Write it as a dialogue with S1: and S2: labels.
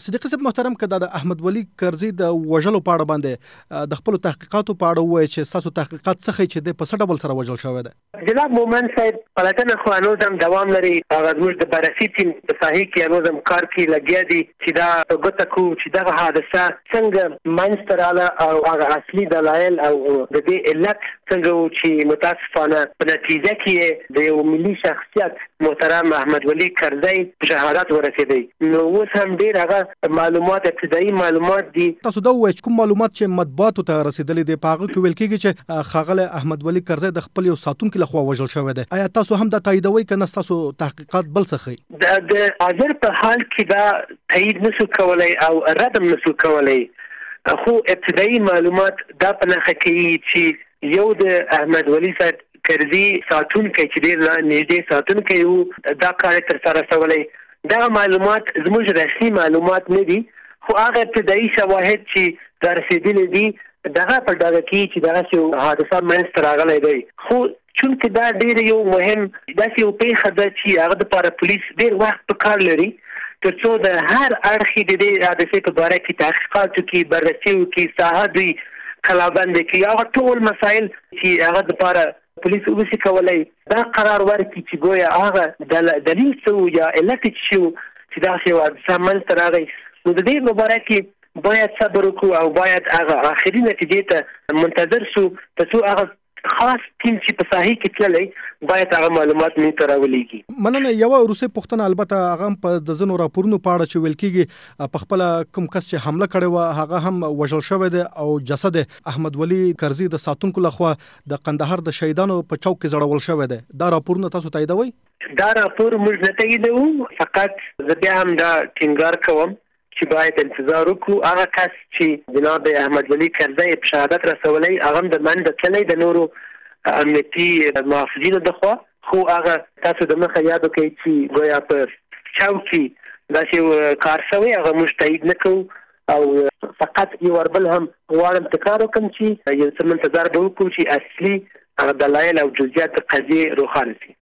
S1: صدیقي صاحب محترم، که د احمد ولي کرزي د وژلو په اړه باندې د خپل تحقیقاتو په اړه وایي چې تاسو تحقیقات څه ښیي چې د په څه ډول سره وژل شوی دی؟
S2: جناب مومن صاحب پلټنه خو هنوز هم دوام لري. هغه زموږ د بررسي ټیم په ساحې کې هنوز هم کار کوي، لګیا دي چې دا په ګوته کړو چې دغه حادثه څنګه منځته راغله او هغه اصلي دلایل او د دې علت څنګه و چې متاسفانه په نتیجه کې د یو ملي شخصیت محترم احمد ولي کرزي شهادت ورسېدی. نو اوس هم ډېر هغه معلومات ابتدایي معلومات دي.
S1: تاسو دا ووایئ چې کوم معلومات چې مطبوعاتو ته رسېدلي دي په هغه کې ویل کېږي چې ښاغلی احمد ولي کرزي د خپل یو ساتونکي لخوا وژل شوی دی. آیا تاسو هم دا تاییدوئ که نه ستاسو تحقیقات بل څه ښیي؟
S2: د حاضر په حال کې دا تایید نشو کولی او رد هم نشو کولی، خو ابتدایي معلومات دا په نښه کوي چې یو د احمد ولي صاحب کرزي ساتونکی چې ډېر نږدې ساتونکی و دا کار یې ترسره کولی. دغه معلومات زموږ رسمي معلومات نه دي، خو هغه ابتدایي شواهد چې دا رسېدلي دي دغه په ډاګه کوي چې دغسې یو حادثه منځته راغلی دی. خو چونکې دا ډېر یو مهم داسې یو پېښه ده چې هغه دپاره پولیس ډېر وخت په کار لري تر څو د هر اړخې د دې حادثې په باره کې تحقیقات وکړي، بررسي وکړي، ساحه دوی کلابند کړي، هغه ټول مسایل چې هغه دپاره پولیس اوسي کولی دا قرار ورکړي چې ګویا هغه دلیل څه و یا علت څه و چې داسې یو حادثه منځته راغی. نو د دې په باره کې باید صبر وکړو او باید هغه آخري نتیجې ته منتظر شو تر څو هغه خاص ټیم چې په ساحې کې تللی باید هغه معلومات موږ ته راولېږي.
S1: مننه. یوه وروستۍ پوښتنه، البته هغه هم په د ځینو راپورونو په اړه چې ویل کېږي په خپله کوم کس چې حمله کړې وه هغه هم وژل شوی دی او جسد احمد ولي کرزي د ساتونکو لخوا د قندهار د شهیدانو په چوک کې ځړول شوی دی. دا راپورونه تاسو تاییدوئ؟
S2: دا راپور موږ نه تاییدوو، فقط زه بیا هم دا ټینګار کوم چې باید انتظار وکړو. هغه کس چې جناب احمد ولي کرزي په شهادت رسولی هغه هم د منډه تللی د نورو امنیتي محافظینو دخوا، خو هغه تاسو د مخه یاد وکړئ چې ګویا په چوک کې داسې یو کار شوی هغه موږ تایید نه کوو او فقط یو وربل هم غواړم تکرار وکړم چې یو څه منتظر به وکړو چې اصلي دلایل او جزئیات د قضیې روښانه شي.